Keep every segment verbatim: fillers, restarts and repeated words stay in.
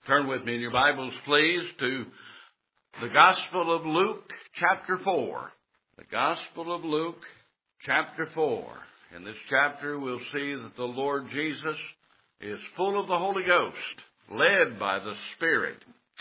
Turn with me in your Bibles, please, to the Gospel of Luke, chapter four. The Gospel of Luke, chapter four. In this chapter, we'll see that the Lord Jesus is full of the Holy Ghost, led by the Spirit,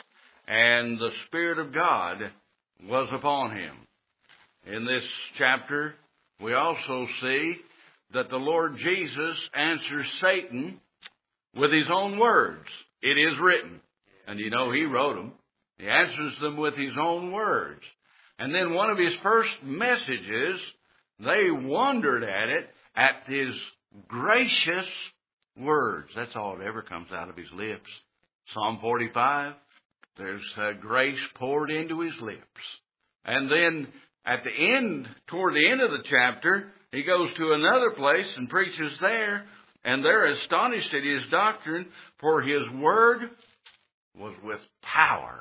and the Spirit of God was upon him. In this chapter, we also see that the Lord Jesus answers Satan with his own words. It is written. And you know, he wrote them. He answers them with his own words. And then one of his first messages, they wondered at it, at his gracious words. That's all that ever comes out of his lips. Psalm forty-five, there's uh, grace poured into his lips. And then at the end, toward the end of the chapter, he goes to another place and preaches there. And they're astonished at his doctrine, for his word was with power.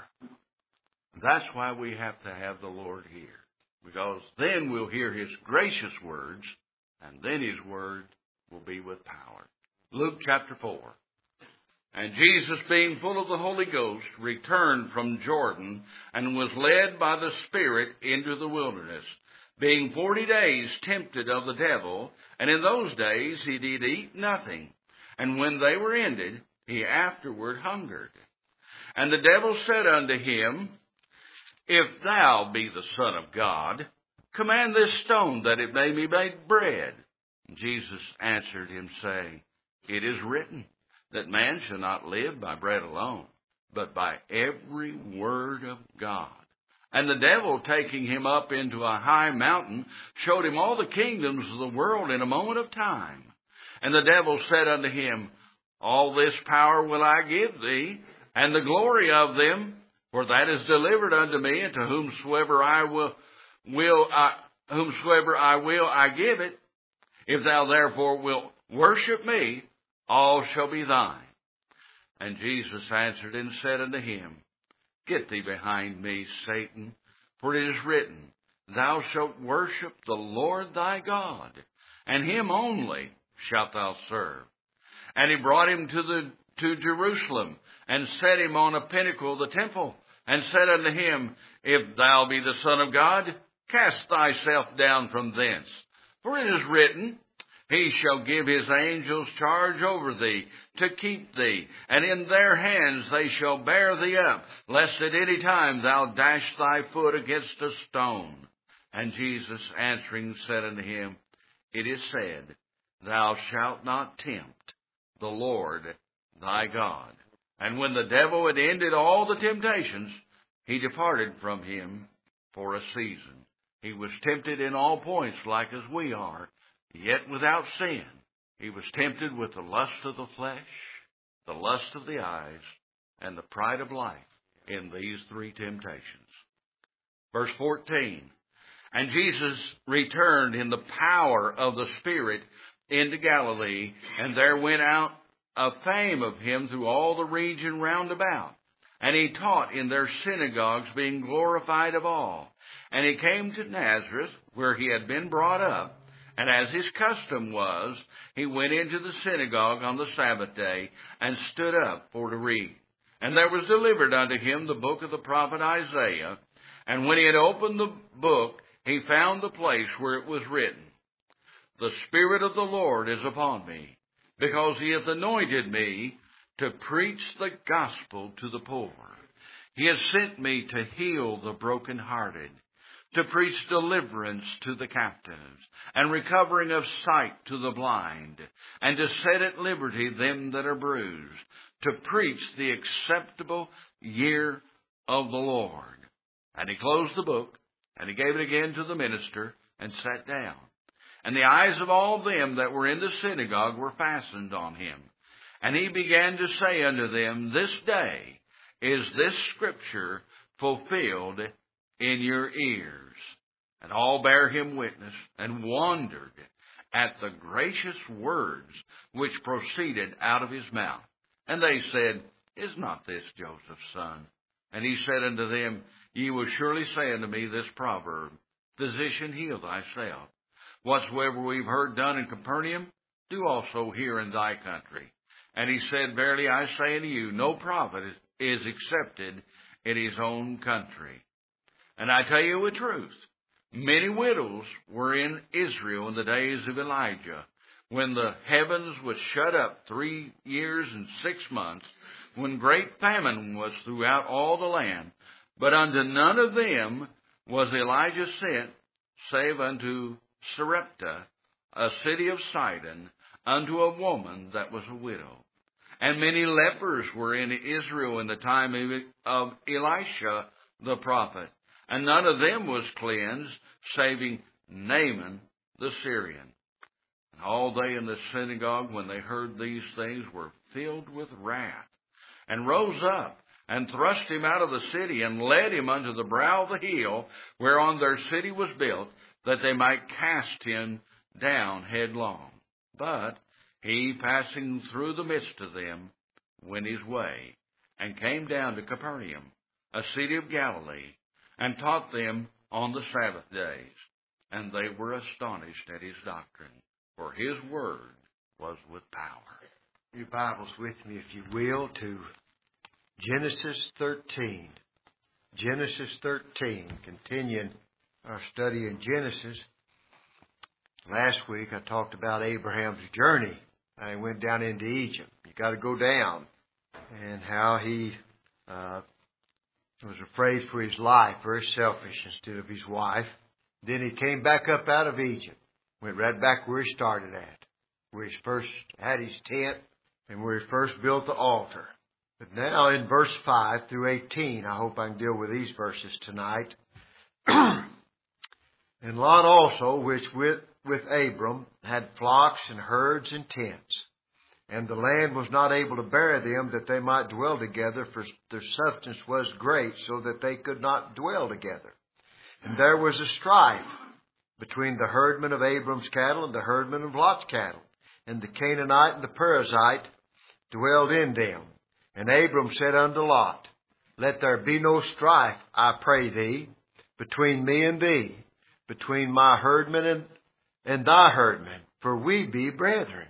That's why we have to have the Lord here. Because then we'll hear his gracious words, and then his word will be with power. Luke chapter four. And Jesus, being full of the Holy Ghost, returned from Jordan, and was led by the Spirit into the wilderness, being forty days tempted of the devil. And in those days he did eat nothing. And when they were ended, he afterward hungered. And the devil said unto him, If thou be the Son of God, command this stone that it may be made bread. And Jesus answered him, saying, It is written, that man shall not live by bread alone, but by every word of God. And the devil, taking him up into a high mountain, showed him all the kingdoms of the world in a moment of time. And the devil said unto him, All this power will I give thee, and the glory of them, for that is delivered unto me, and to whomsoever I will, will I, whomsoever I will, I give it. If thou therefore wilt worship me, all shall be thine. And Jesus answered and said unto him, Get thee behind me, Satan, for it is written, Thou shalt worship the Lord thy God, and him only shalt thou serve. And he brought him to the to Jerusalem, and set him on a pinnacle of the temple, and said unto him, If thou be the Son of God, cast thyself down from thence. For it is written, He shall give his angels charge over thee, to keep thee, and in their hands they shall bear thee up, lest at any time thou dash thy foot against a stone. And Jesus answering said unto him, It is said, Thou shalt not tempt the Lord thy God. And when the devil had ended all the temptations, he departed from him for a season. He was tempted in all points like as we are, yet without sin. He was tempted with the lust of the flesh, the lust of the eyes, and the pride of life in these three temptations. Verse fourteen, And Jesus returned in the power of the Spirit into Galilee, and there went out a fame of him through all the region round about. And he taught in their synagogues, being glorified of all. And he came to Nazareth, where he had been brought up. And as his custom was, he went into the synagogue on the Sabbath day, and stood up for to read. And there was delivered unto him the book of the prophet Isaiah. And when he had opened the book, he found the place where it was written, The Spirit of the Lord is upon me, because he hath anointed me to preach the gospel to the poor. He has sent me to heal the brokenhearted, to preach deliverance to the captives, and recovering of sight to the blind, and to set at liberty them that are bruised, to preach the acceptable year of the Lord. And he closed the book, and he gave it again to the minister, and sat down. And the eyes of all them that were in the synagogue were fastened on him. And he began to say unto them, This day is this scripture fulfilled in your ears. And all bare him witness, and wondered at the gracious words which proceeded out of his mouth. And they said, Is not this Joseph's son? And he said unto them, Ye will surely say unto me this proverb, Physician, heal thyself. Whatsoever we've heard done in Capernaum, do also here in thy country. And he said, Verily I say unto you, no prophet is accepted in his own country. And I tell you the truth, many widows were in Israel in the days of Elijah, when the heavens was shut up three years and six months, when great famine was throughout all the land. But unto none of them was Elijah sent, save unto Sarepta, a city of Sidon, unto a woman that was a widow. And many lepers were in Israel in the time of Elisha the prophet, and none of them was cleansed, saving Naaman the Syrian. And all they in the synagogue, when they heard these things, were filled with wrath, and rose up, and thrust him out of the city, and led him unto the brow of the hill, whereon their city was built, that they might cast him down headlong. But he, passing through the midst of them, went his way, and came down to Capernaum, a city of Galilee, and taught them on the Sabbath days. And they were astonished at his doctrine, for his word was with power. Your Bibles with me, if you will, to Genesis thirteen. Genesis thirteen, continuing our study in Genesis. Last week I talked about Abraham's journey. I went down into Egypt. You got to go down. And how he uh, was afraid for his life, very selfish instead of his wife. Then he came back up out of Egypt. Went right back where he started at. Where he first had his tent and where he first built the altar. But now in verse five through eighteen, I hope I can deal with these verses tonight. And Lot also, which with, with Abram, had flocks and herds and tents. And the land was not able to bear them, that they might dwell together, for their substance was great, so that they could not dwell together. And there was a strife between the herdmen of Abram's cattle and the herdmen of Lot's cattle. And the Canaanite and the Perizzite dwelled in them. And Abram said unto Lot, Let there be no strife, I pray thee, between me and thee, between my herdmen and, and thy herdmen, for we be brethren.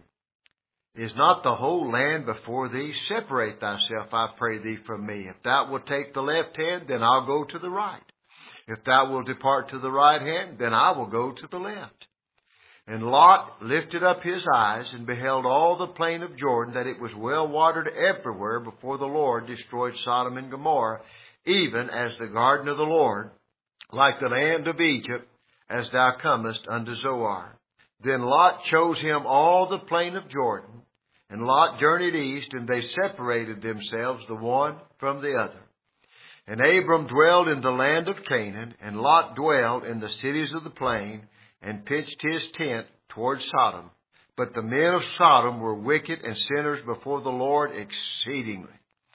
Is not the whole land before thee? Separate thyself, I pray thee, from me. If thou wilt take the left hand, then I'll go to the right. If thou wilt depart to the right hand, then I will go to the left. And Lot lifted up his eyes and beheld all the plain of Jordan, that it was well watered everywhere before the Lord destroyed Sodom and Gomorrah, even as the garden of the Lord, like the land of Egypt, as thou comest unto Zoar. Then Lot chose him all the plain of Jordan, and Lot journeyed east, and they separated themselves the one from the other. And Abram dwelled in the land of Canaan, and Lot dwelled in the cities of the plain, and pitched his tent toward Sodom. But the men of Sodom were wicked and sinners before the Lord exceedingly.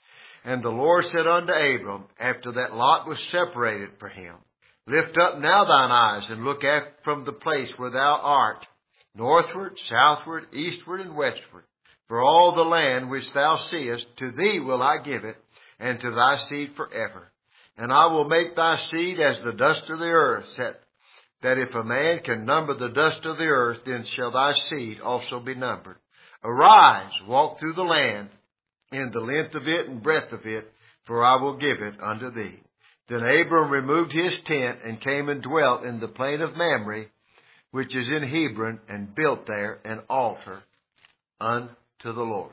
And the Lord said unto Abram, after that Lot was separated from him, Lift up now thine eyes, and look at from the place where thou art, northward, southward, eastward, and westward. For all the land which thou seest, to thee will I give it, and to thy seed forever. And I will make thy seed as the dust of the earth, that, that if a man can number the dust of the earth, then shall thy seed also be numbered. Arise, walk through the land, in the length of it and breadth of it, for I will give it unto thee. Then Abram removed his tent, and came and dwelt in the plain of Mamre, which is in Hebron, and built there an altar unto the Lord.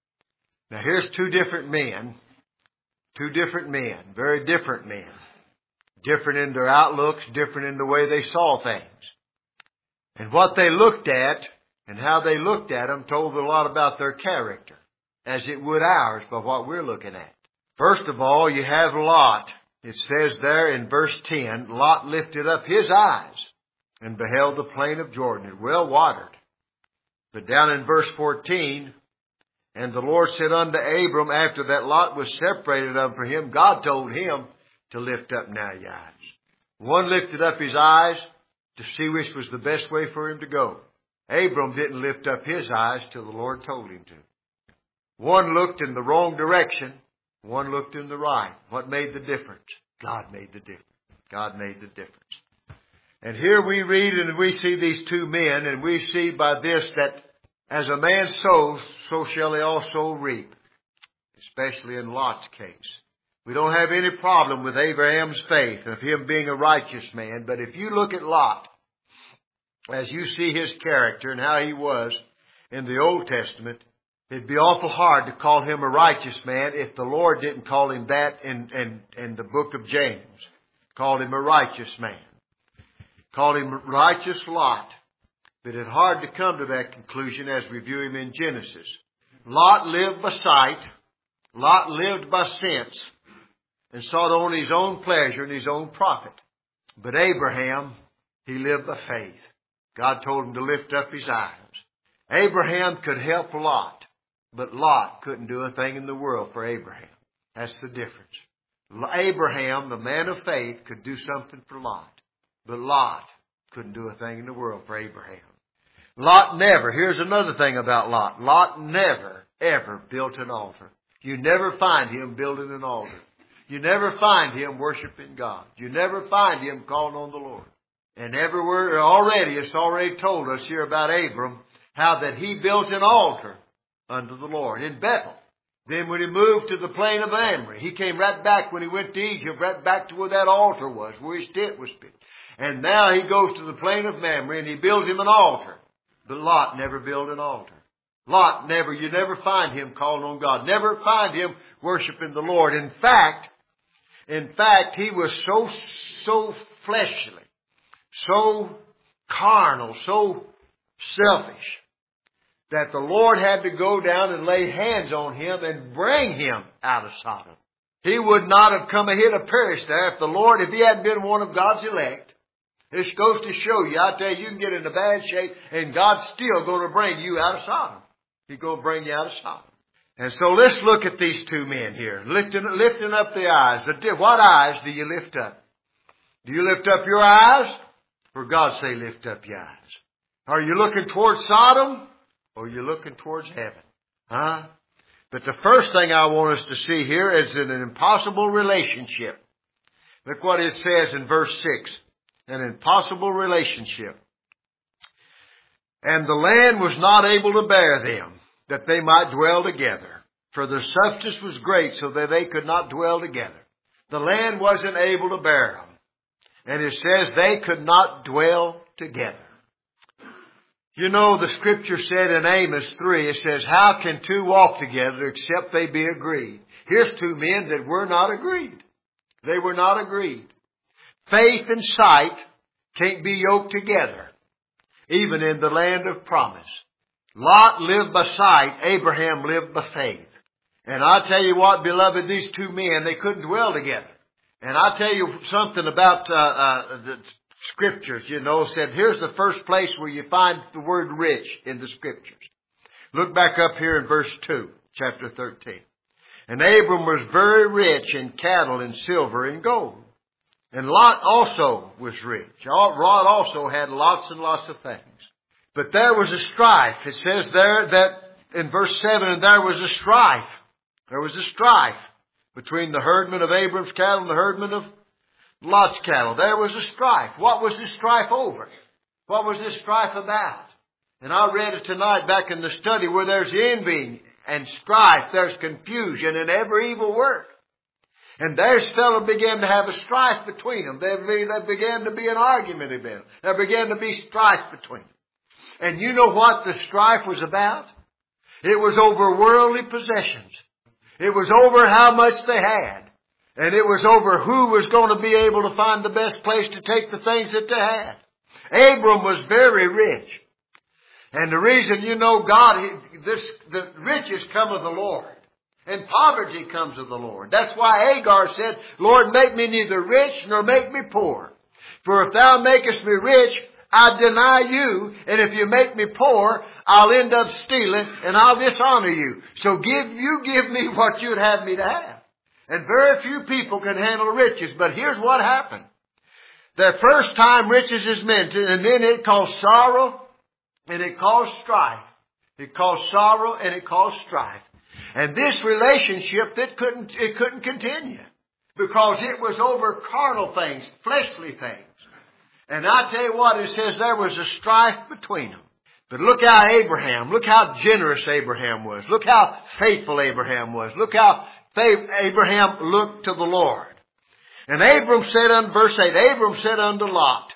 Now here's two different men, two different men, very different men, different in their outlooks, different in the way they saw things. And what they looked at and how they looked at them told a lot about their character, as it would ours by what we're looking at. First of all, you have Lot. It says there in verse ten, Lot lifted up his eyes and beheld the plain of Jordan, and well watered. But down in verse fourteen, and the Lord said unto Abram, after that Lot was separated from him, God told him to lift up now your eyes. One lifted up his eyes to see which was the best way for him to go. Abram didn't lift up his eyes till the Lord told him to. One looked in the wrong direction. One looked in the right. What made the difference? God made the difference. God made the difference. And here we read and we see these two men, and we see by this that As a man sows, so shall he also reap, especially in Lot's case. We don't have any problem with Abraham's faith and of him being a righteous man, but if you look at Lot, as you see his character and how he was in the Old Testament, it'd be awful hard to call him a righteous man if the Lord didn't call him that in, in, in the book of James. Called him a righteous man. Called him righteous Lot. But it's hard to come to that conclusion as we view him in Genesis. Lot lived by sight. Lot lived by sense. And sought only his own pleasure and his own profit. But Abraham, he lived by faith. God told him to lift up his eyes. Abraham could help Lot. But Lot couldn't do a thing in the world for Abraham. That's the difference. Abraham, the man of faith, could do something for Lot. But Lot couldn't do a thing in the world for Abraham. Lot never, here's another thing about Lot. Lot never, ever built an altar. You never find him building an altar. You never find him worshiping God. You never find him calling on the Lord. And everywhere already, it's already told us here about Abram, how that he built an altar unto the Lord in Bethel. Then when he moved to the plain of Mamre, he came right back when he went to Egypt, right back to where that altar was, where his tent was pitched. And now he goes to the plain of Mamre and he builds him an altar. But Lot never built an altar. Lot never, you never find him calling on God. Never find him worshiping the Lord. In fact, in fact, he was so, so fleshly, so carnal, so selfish, that the Lord had to go down and lay hands on him and bring him out of Sodom. He would not have come ahead to perish there if the Lord, if he hadn't been one of God's elect. This goes to show you, I tell you, you can get into bad shape and God's still going to bring you out of Sodom. He's going to bring you out of Sodom. And so let's look at these two men here, lifting, lifting up the eyes. What eyes do you lift up? Do you lift up your eyes? Or God say lift up your eyes? Are you looking towards Sodom? Or are you looking towards heaven? Huh? But the first thing I want us to see here is an impossible relationship. Look what it says in verse six. An impossible relationship. And the land was not able to bear them, that they might dwell together. For their substance was great, so that they could not dwell together. The land wasn't able to bear them. And it says they could not dwell together. You know, the scripture said in Amos three, it says, how can two walk together except they be agreed? Here's two men that were not agreed. They were not agreed. Faith and sight can't be yoked together, even in the land of promise. Lot lived by sight, Abraham lived by faith. And I tell you what, beloved, these two men, they couldn't dwell together. And I tell you something about uh, uh, the scriptures, you know, said here's the first place where you find the word rich in the scriptures. Look back up here in verse two, chapter thirteen. And Abram was very rich in cattle and silver and gold. And Lot also was rich. Lot also had lots and lots of things. But there was a strife. It says there that in verse seven, and there was a strife. There was a strife between the herdmen of Abram's cattle and the herdmen of Lot's cattle. There was a strife. What was this strife over? What was this strife about? And I read it tonight back in the study where there's envy and strife. There's confusion and every evil work. And there's fellow began to have a strife between them. There began to be an argument about them. There began to be strife between them. And you know what the strife was about? It was over worldly possessions. It was over how much they had. And it was over who was going to be able to find the best place to take the things that they had. Abram was very rich. And the reason, you know, God, this, the riches come of the Lord. And poverty comes of the Lord. That's why Hagar said, Lord, make me neither rich nor make me poor. For if thou makest me rich, I deny you. And if you make me poor, I'll end up stealing and I'll dishonor you. So give, you give me what you'd have me to have. And very few people can handle riches. But here's what happened. The first time riches is mentioned, and then it caused sorrow and it caused strife. It caused sorrow and it caused strife. And this relationship, it couldn't, it couldn't continue. Because it was over carnal things, fleshly things. And I tell you what, it says there was a strife between them. But look how Abraham, look how generous Abraham was. Look how faithful Abraham was. Look how faith, Abraham looked to the Lord. And Abram said unto, verse eight, Abram said unto Lot,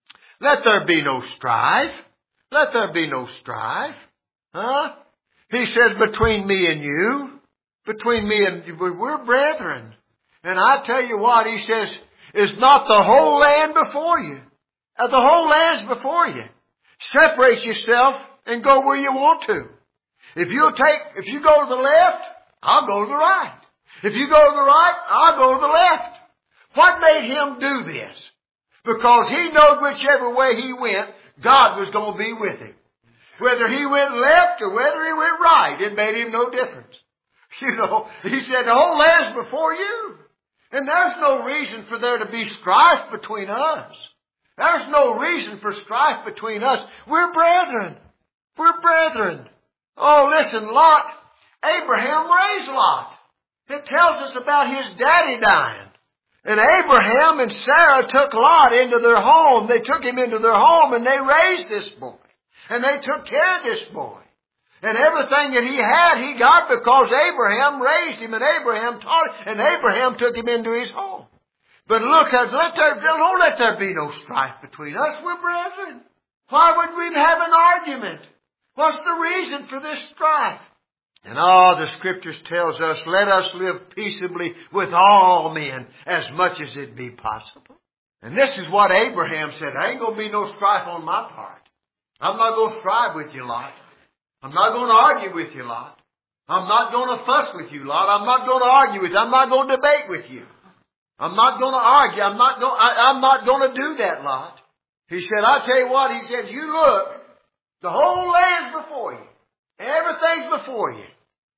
let there be no strife. Let there be no strife. Huh? He says, between me and you, between me and you, we're brethren. And I tell you what, he says, is not the whole land before you? Uh, the whole land's before you. Separate yourself and go where you want to. If you'll take, if you go to the left, I'll go to the right. If you go to the right, I'll go to the left. What made him do this? Because he knowed whichever way he went, God was going to be with him. Whether he went left or whether he went right, it made him no difference. You know, he said, the whole land's before you. And there's no reason for there to be strife between us. There's no reason for strife between us. We're brethren. We're brethren. Oh, listen, Lot, Abraham raised Lot. It tells us about his daddy dying. And Abraham and Sarah took Lot into their home. They took him into their home and they raised this boy. And they took care of this boy. And everything that he had, he got because Abraham raised him and Abraham taught him and Abraham took him into his home. But look, let there, don't let there be no strife between us. We're brethren. Why would we have an argument? What's the reason for this strife? And all the Scriptures tells us, let us live peaceably with all men as much as it be possible. And this is what Abraham said. There ain't going to be no strife on my part. I'm not going to strive with you, Lot. I'm not going to argue with you, Lot. I'm not going to fuss with you, Lot. I'm not going to argue with you. I'm not going to debate with you. I'm not going to argue. I'm not going, I, I'm not going to do that, Lot. He said, I'll tell you what, he said, you look, the whole land's before you. Everything's before you.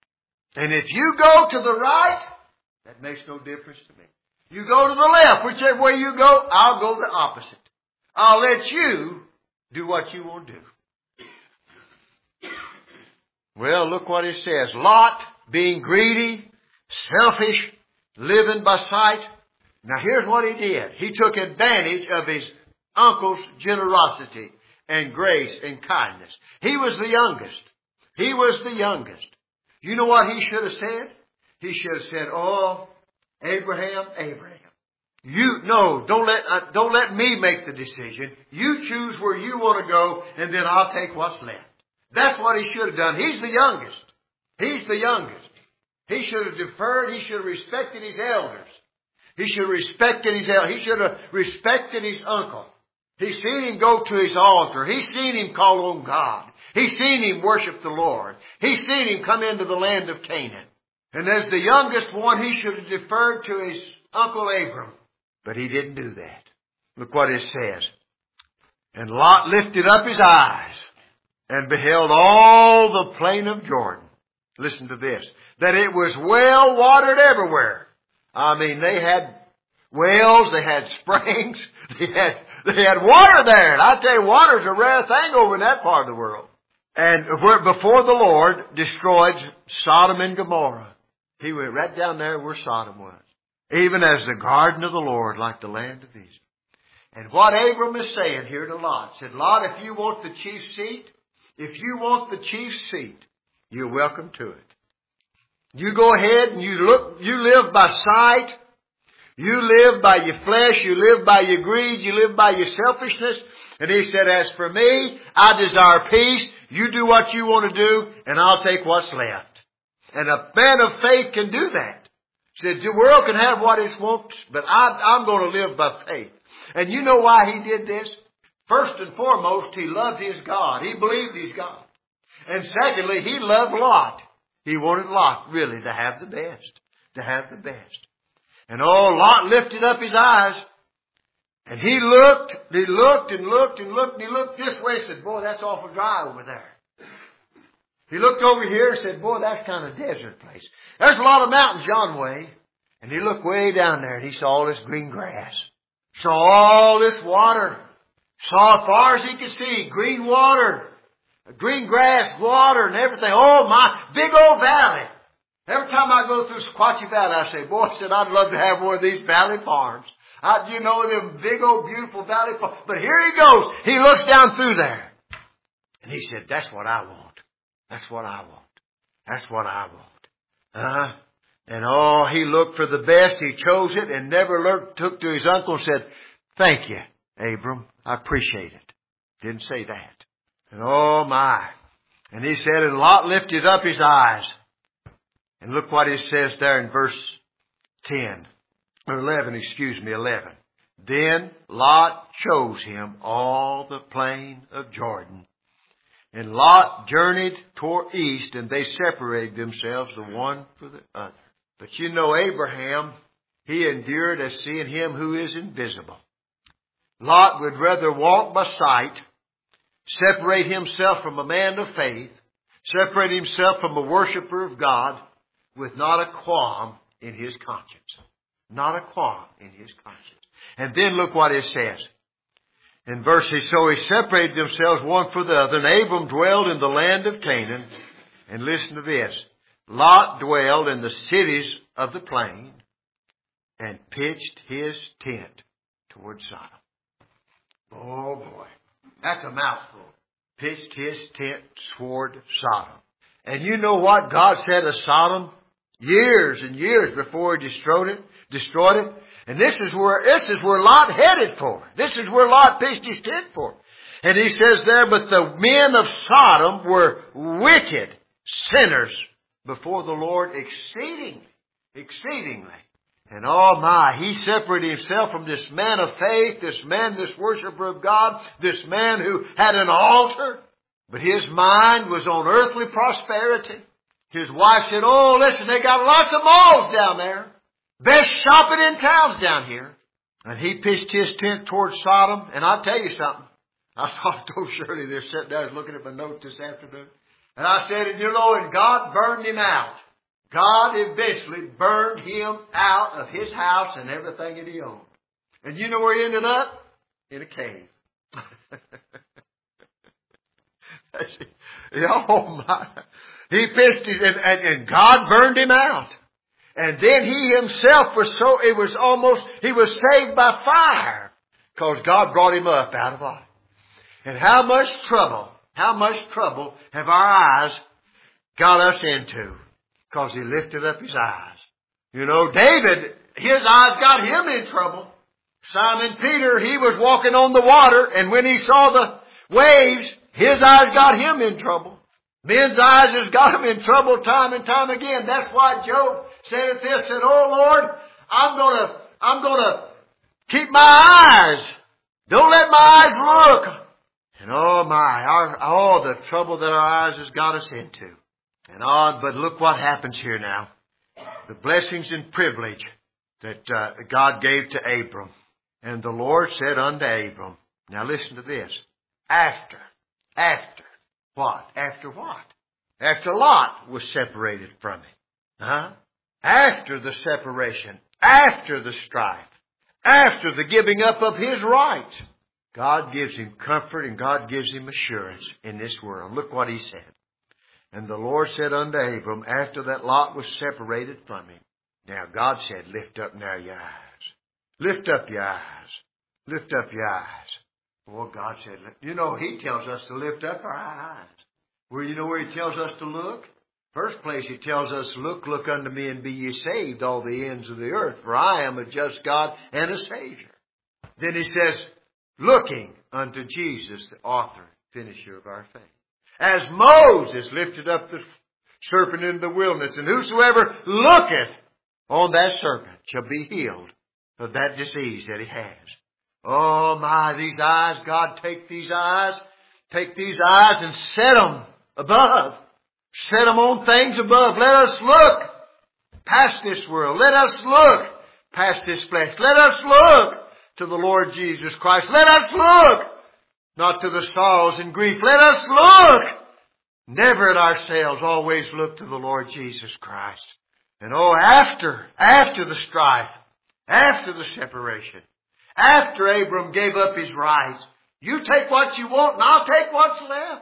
And if you go to the right, that makes no difference to me. You go to the left, whichever way you go, I'll go the opposite. I'll let you do what you want to do. Well, look what it says. Lot, being greedy, selfish, living by sight. Now here's what he did. He took advantage of his uncle's generosity and grace and kindness. He was the youngest. He was the youngest. You know what he should have said? He should have said, oh, Abraham, Abraham. You, no, don't let, uh, don't let me make the decision. You choose where you want to go and then I'll take what's left. That's what he should have done. He's the youngest. He's the youngest. He should have deferred. He should have respected his elders. He should have respected his elders. He should have respected his uncle. He's seen him go to his altar. He's seen him call on God. He's seen him worship the Lord. He's seen him come into the land of Canaan. And as the youngest one, he should have deferred to his uncle Abram. But he didn't do that. Look what it says. And Lot lifted up his eyes and beheld all the plain of Jordan. Listen to this. That it was well watered everywhere. I mean, they had wells, they had springs, they had, they had water there. And I tell you, water's a rare thing over in that part of the world. And where, before the Lord destroyed Sodom and Gomorrah, he went right down there where Sodom was. Even as the garden of the Lord, like the land of Israel. And what Abram is saying here to Lot, said, Lot, if you want the chief seat, if you want the chief seat, you're welcome to it. You go ahead and you look, you live by sight. You live by your flesh. You live by your greed. You live by your selfishness. And he said, as for me, I desire peace. You do what you want to do and I'll take what's left. And a man of faith can do that. He said, the world can have what it wants, but I, I'm going to live by faith. And you know why he did this? First and foremost, he loved his God. He believed his God. And secondly, he loved Lot. He wanted Lot really to have the best. To have the best. And oh, Lot lifted up his eyes. And he looked, he looked and looked and looked and he looked this way and said, boy, that's awful dry over there. He looked over here and said, boy, that's kind of a desert place. There's a lot of mountains yon way. And he looked way down there and he saw all this green grass. Saw all this water. Saw as far as he could see, green water. Green grass, water and everything. Oh my, big old valley. Every time I go through Sequatchie Valley, I say, boy, I said, I'd love to have one of these valley farms. I, you know, them big old beautiful valley farms. But here he goes. He looks down through there. And he said, that's what I want. That's what I want. That's what I want. Uh-huh. And oh, he looked for the best. He chose it and never looked, took to his uncle and said, thank you, Abram. I appreciate it. Didn't say that. And oh my. And he said, and Lot lifted up his eyes. And look what it says there in verse ten. Or eleven, excuse me, eleven. Then Lot chose him all the plain of Jordan. And Lot journeyed toward east, and they separated themselves the one for the other. But you know Abraham, he endured as seeing him who is invisible. Lot would rather walk by sight, separate himself from a man of faith, separate himself from a worshiper of God, with not a qualm in his conscience. Not a qualm in his conscience. And then look what it says. In verse, so he separated themselves one from the other, and Abram dwelled in the land of Canaan. And listen to this. Lot dwelled in the cities of the plain and pitched his tent toward Sodom. Oh boy, that's a mouthful. Pitched his tent toward Sodom. And you know what God said of Sodom? Years and years before he destroyed it, destroyed it. And this is where, this is where Lot headed for. This is where Lot pitched his tent for. And he says there, but the men of Sodom were wicked sinners before the Lord exceedingly, exceedingly. And oh my, he separated himself from this man of faith, this man, this worshiper of God, this man who had an altar, but his mind was on earthly prosperity. His wife said, oh, listen, they got lots of malls down there. Best shopping in town's down here. And he pitched his tent towards Sodom. And I'll tell you something. I thought, told Shirley, they're sitting there looking at my notes this afternoon. And I said, and you know, and God burned him out. God eventually burned him out of his house and everything that he owned. And you know where he ended up? In a cave. Oh my. He pitched it and, and, and God burned him out. And then he himself was so, it was almost, he was saved by fire. Because God brought him up out of it. And how much trouble, how much trouble have our eyes got us into? Because he lifted up his eyes. You know, David, his eyes got him in trouble. Simon Peter, he was walking on the water, and when he saw the waves, his eyes got him in trouble. Men's eyes has got him in trouble time and time again. That's why Job said at this, said, oh Lord, I'm gonna, I'm gonna keep my eyes. Don't let my eyes look. And oh my, our, all the trouble that our eyes has got us into. And on, but look what happens here now. The blessings and privilege that uh, God gave to Abram. And the Lord said unto Abram, now listen to this. After, after what? After what? After Lot was separated from him. Huh? After the separation, after the strife, after the giving up of his rights, God gives him comfort and God gives him assurance in this world. Look what he said. And the Lord said unto Abram, after that Lot was separated from him. Now God said, lift up now your eyes. Lift up your eyes. Lift up your eyes. Well, God said, you know, he tells us to lift up our eyes. Well, you know where he tells us to look? First place he tells us, look, look unto me and be ye saved, all the ends of the earth, for I am a just God and a Savior. Then he says, looking unto Jesus, the author, finisher of our faith. As Moses lifted up the serpent in the wilderness, and whosoever looketh on that serpent shall be healed of that disease that he has. Oh my, these eyes, God, take these eyes, take these eyes and set them above. Set them on things above. Let us look past this world. Let us look past this flesh. Let us look to the Lord Jesus Christ. Let us look not to the sorrows and grief. Let us look never at ourselves. Always look to the Lord Jesus Christ. And oh, after, after the strife, after the separation, after Abram gave up his rights, you take what you want and I'll take what's left.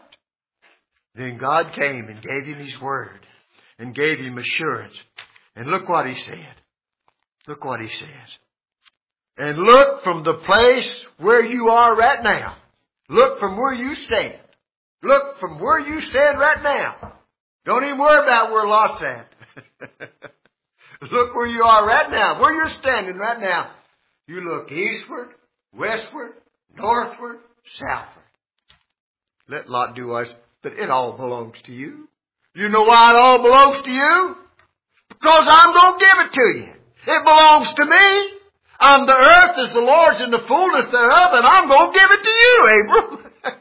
Then God came and gave him his word and gave him assurance. And look what he said. Look what he says. And look from the place where you are right now. Look from where you stand. Look from where you stand right now. Don't even worry about where Lot's at. Look where you are right now, where you're standing right now. You look eastward, westward, northward, southward. Let Lot do us, but it all belongs to you. You know why it all belongs to you? Because I'm going to give it to you. It belongs to me. I'm the earth is the Lord's and the fullness thereof, and I'm going to give it to you, Abram.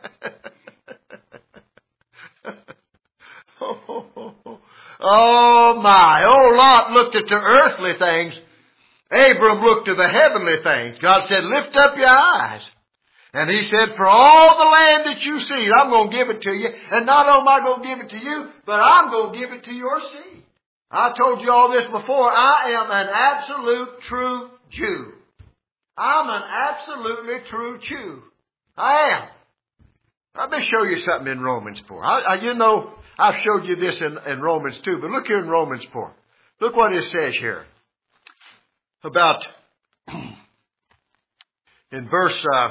Oh my. Oh, Lot looked at the earthly things. Abram looked to the heavenly things. God said, lift up your eyes. And he said, for all the land that you see, I'm going to give it to you. And not only am I going to give it to you, but I'm going to give it to your seed. I told you all this before. I am an absolute true Jew. I'm an absolutely true Jew. I am. Let me show you something in Romans four. I, I, you know, I've showed you this in, in Romans two, but look here in Romans four. Look what it says here. About, in verse, uh,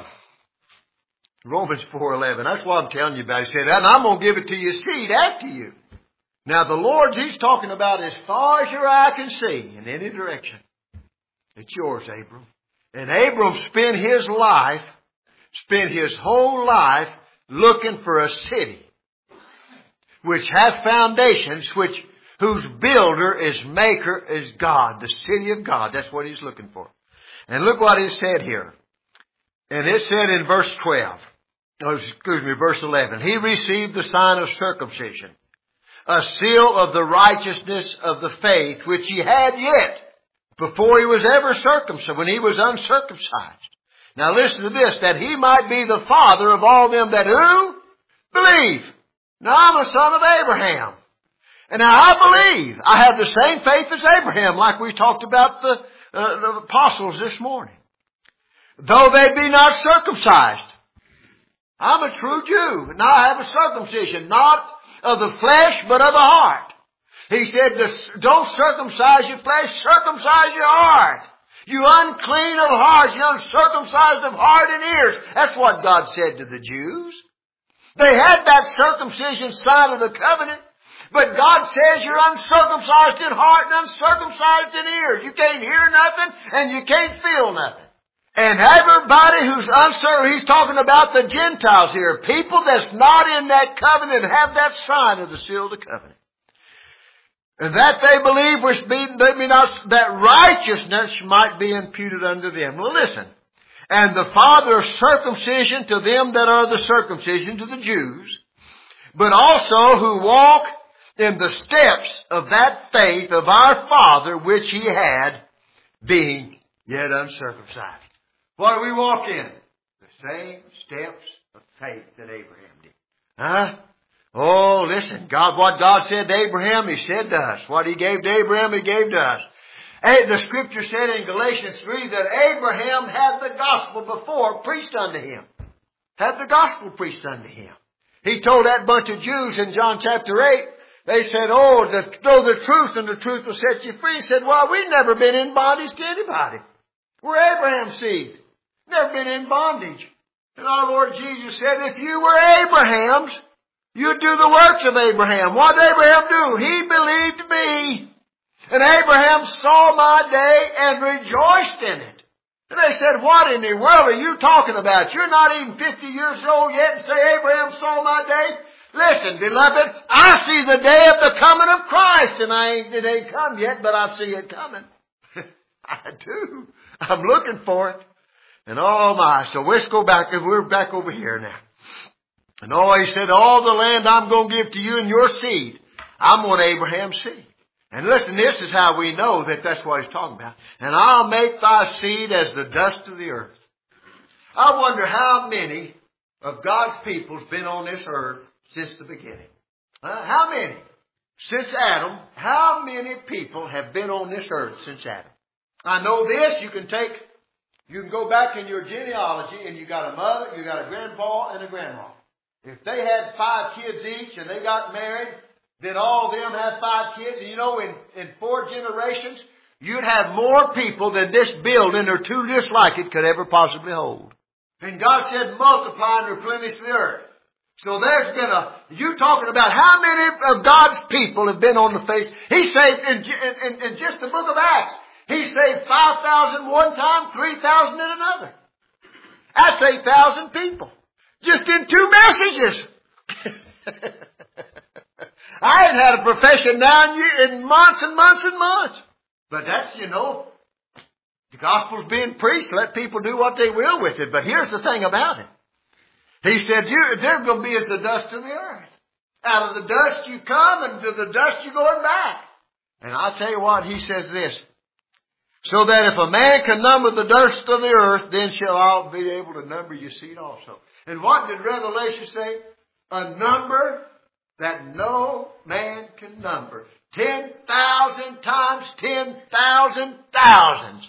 Romans four eleven. That's what I'm telling you about. He said, and I'm going to give it to your seed after you. Now the Lord, He's talking about as far as your eye can see, in any direction. It's yours, Abram. And Abram spent his life, spent his whole life looking for a city which has foundations, which whose builder is maker is God, the city of God. That's what he's looking for. And look what he said here. And it said in verse twelve, oh, excuse me, verse eleven, he received the sign of circumcision, a seal of the righteousness of the faith which he had yet before he was ever circumcised, when he was uncircumcised. Now listen to this, that he might be the father of all them that who? Believe. Now I'm a son of Abraham. And now I believe. I have the same faith as Abraham, like we talked about the, uh, the apostles this morning. Though they be not circumcised. I'm a true Jew. Now I have a circumcision, not of the flesh, but of the heart. He said, don't circumcise your flesh, circumcise your heart. You unclean of heart, you uncircumcised of heart and ears. That's what God said to the Jews. They had that circumcision sign of the covenant. But God says you're uncircumcised in heart and uncircumcised in ears. You can't hear nothing and you can't feel nothing. And everybody who's uncircumcised, he's talking about the Gentiles here. People that's not in that covenant have that sign of the seal of the covenant. And that they believe which be, they be not, that righteousness might be imputed unto them. Well, listen. And the father of circumcision to them that are the circumcision, to the Jews, but also who walk in the steps of that faith of our father which he had, being yet uncircumcised. What do we walk in? The same steps of faith that Abraham did. Huh? Oh, listen, God, what God said to Abraham, He said to us. What He gave to Abraham, He gave to us. The Scripture said in Galatians three that Abraham had the gospel before preached unto him. Had the gospel preached unto him. He told that bunch of Jews in John chapter eight, they said, oh, the, know the truth and the truth will set you free. He said, well, we've never been in bondage to anybody. We're Abraham's seed. Never been in bondage. And our Lord Jesus said, if you were Abraham's, you'd do the works of Abraham. What did Abraham do? He believed me. And Abraham saw my day and rejoiced in it. And they said, what in the world are you talking about? You're not even fifty years old yet and say Abraham saw my day? Listen, beloved, I see the day of the coming of Christ, and I ain't, it ain't come yet, but I see it coming. I do. I'm looking for it. And oh my, so let's go back, and we're back over here now. And oh, he said, all the land I'm going to give to you and your seed, I'm on Abraham's seed. And listen, this is how we know that that's what he's talking about. And I'll make thy seed as the dust of the earth. I wonder how many of God's people has been on this earth since the beginning. Uh, how many? Since Adam, how many people have been on this earth since Adam? I know this, you can take, you can go back in your genealogy and you got a mother, you got a grandpa and a grandma. If they had five kids each and they got married, then all of them had five kids. And you know, in, in four generations, you'd have more people than this building or two just like it could ever possibly hold. And God said, multiply and replenish the earth. So there's been a, you're talking about how many of God's people have been on the face. He saved, in, in, in just the book of Acts, He saved five thousand one time, three thousand in another. That's eight thousand people. Just in two messages. I ain't had a profession now in, year, in months and months and months. But that's, you know, the gospel's being preached. Let people do what they will with it. But here's the thing about it. He said, you, they're going to be as the dust of the earth. Out of the dust you come, and to the dust you're going back. And I'll tell you what, he says this. So that if a man can number the dust of the earth, then shall I be able to number your seed also. And what did Revelation say? A number that no man can number. Ten thousand times ten thousand thousands.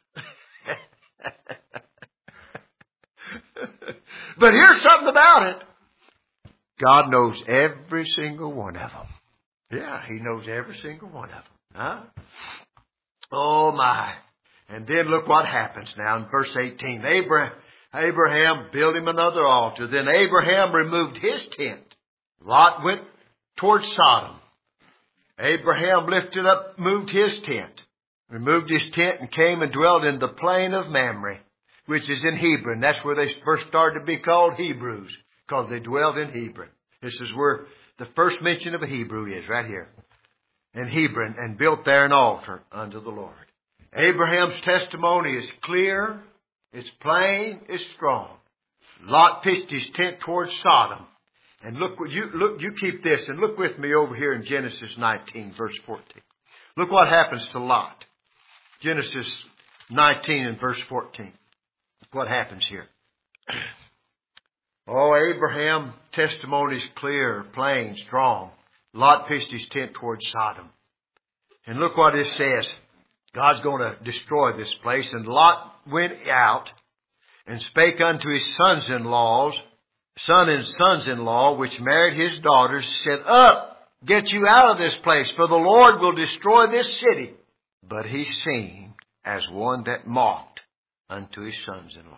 But here's something about it. God knows every single one of them. Yeah, He knows every single one of them. Huh? Oh my. And then look what happens now in verse eighteen. Abraham, Abraham built him another altar. Then Abraham removed his tent. Lot went towards Sodom. Abraham lifted up, moved his tent, removed his tent and came and dwelt in the plain of Mamre, which is in Hebron. That's where they first started to be called Hebrews, because they dwelled in Hebron. This is where the first mention of a Hebrew is, right here. In Hebron, and built there an altar unto the Lord. Abraham's testimony is clear, it's plain, it's strong. Lot pitched his tent towards Sodom. And look what you look you keep this and look with me over here in Genesis nineteen, verse fourteen. Look what happens to Lot. Genesis nineteen and verse fourteen. Look what happens here. Oh, Abraham, testimony is clear, plain, strong. Lot pitched his tent towards Sodom. And look what it says. God's going to destroy this place. And Lot went out and spake unto his sons-in-laws, son and sons-in-law, which married his daughters, said, Up, get you out of this place, for the Lord will destroy this city. But he seemed as one that mocked unto his sons-in-law.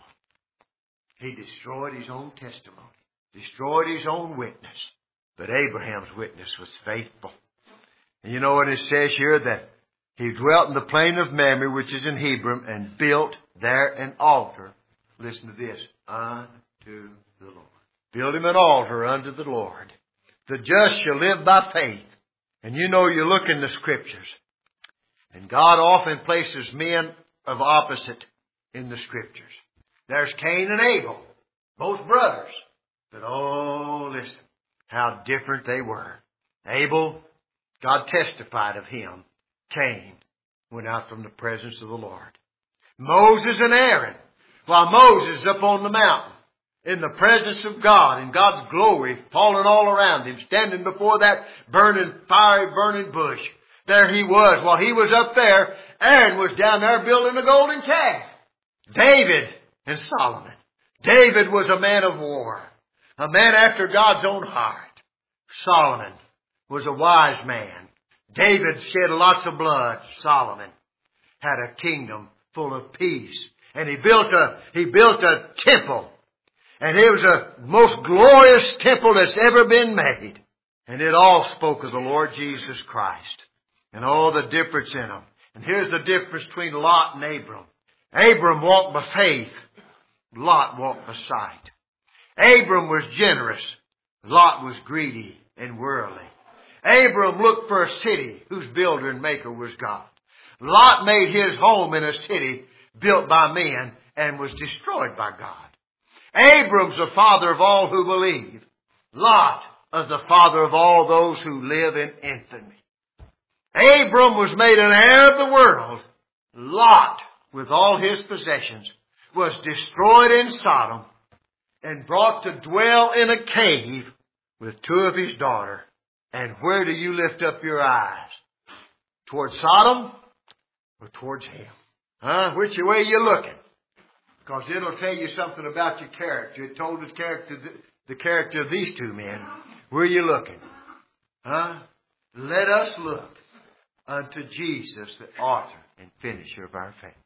He destroyed his own testimony, destroyed his own witness. But Abraham's witness was faithful. And you know what it says here? That he dwelt in the plain of Mamre, which is in Hebron, and built there an altar. Listen to this. Unto the Lord. Build him an altar unto the Lord. The just shall live by faith. And you know, you look in the Scriptures. And God often places men of opposite in the Scriptures. There's Cain and Abel, both brothers. But oh, listen, how different they were. Abel, God testified of him. Cain went out from the presence of the Lord. Moses and Aaron, while Moses is up on the mountain, in the presence of God, in God's glory falling all around him, standing before that burning, fiery burning bush. There he was. While he was up there, Aaron was down there building a golden calf. David and Solomon. David was a man of war, a man after God's own heart. Solomon was a wise man. David shed lots of blood. Solomon had a kingdom full of peace. And he built a, he built a temple. And it was the most glorious temple that's ever been made. And it all spoke of the Lord Jesus Christ. And all the difference in them. And here's the difference between Lot and Abram. Abram walked by faith. Lot walked by sight. Abram was generous. Lot was greedy and worldly. Abram looked for a city whose builder and maker was God. Lot made his home in a city built by men and was destroyed by God. Abram's the father of all who believe. Lot is the father of all those who live in infamy. Abram was made an heir of the world. Lot, with all his possessions, was destroyed in Sodom and brought to dwell in a cave with two of his daughters. And where do you lift up your eyes? Towards Sodom or towards him? Huh? Which way you looking? Because it'll tell you something about your character. It told the character, the character of these two men. Where are you looking? Huh? Let us look unto Jesus, the author and finisher of our faith.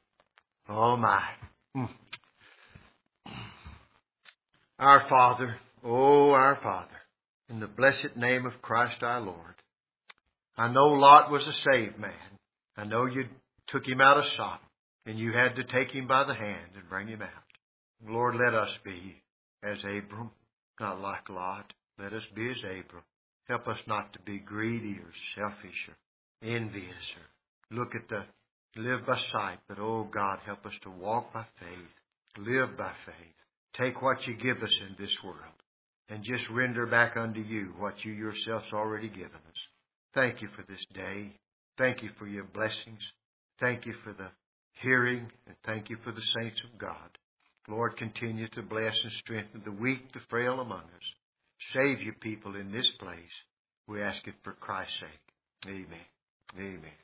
Oh my. Hmm. Our Father, Oh, our Father, in the blessed name of Christ our Lord, I know Lot was a saved man. I know you took him out of Sodom, and you had to take him by the hand and bring him out. Lord, let us be as Abram, not like Lot. Let us be as Abram. Help us not to be greedy or selfish or envious or look at the live by sight. But, oh God, help us to walk by faith, live by faith. Take what you give us in this world and just render back unto you what you yourselves already given us. Thank you for this day. Thank you for your blessings. Thank you for the hearing, and thank you for the saints of God. Lord, continue to bless and strengthen the weak, the frail among us. Save your people in this place. We ask it for Christ's sake. Amen. Amen.